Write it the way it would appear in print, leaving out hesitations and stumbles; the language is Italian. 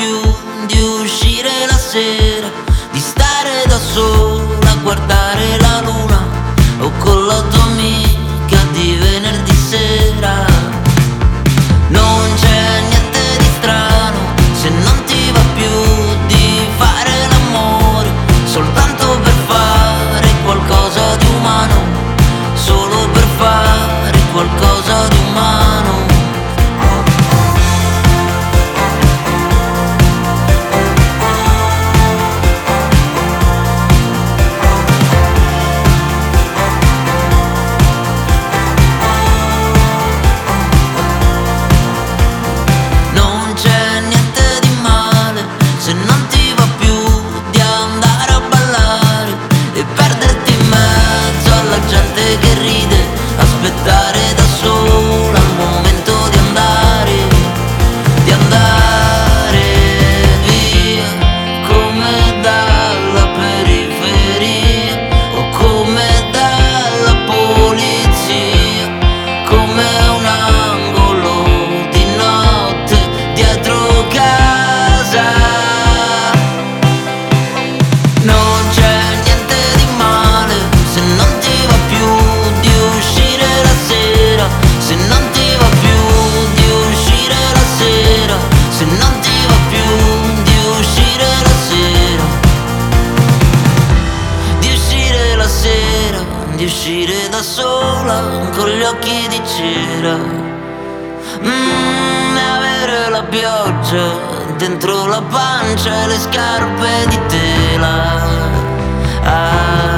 più di uscire la sera, di stare da sola a guardare la luna, o con la tua amica di venerdì sera. Non c'è niente di strano se non ti va più di fare l'amore, soltanto per fare qualcosa di umano, solo per fare qualcosa di umano. Non c'è niente di male se non ti va più di andare a ballare e perderti in mezzo alla gente che ride, aspettare da sola il momento di andare via, come dalla periferia o come dalla polizia, come un angolo di notte dietro casa. Non c'è niente di male se non ti va più di uscire la sera, se non ti va più di uscire la sera, se non ti va più di uscire la sera, di uscire la sera, di uscire da sola con gli occhi di cera. E avere la pioggia dentro la pancia e le scarpe di tela.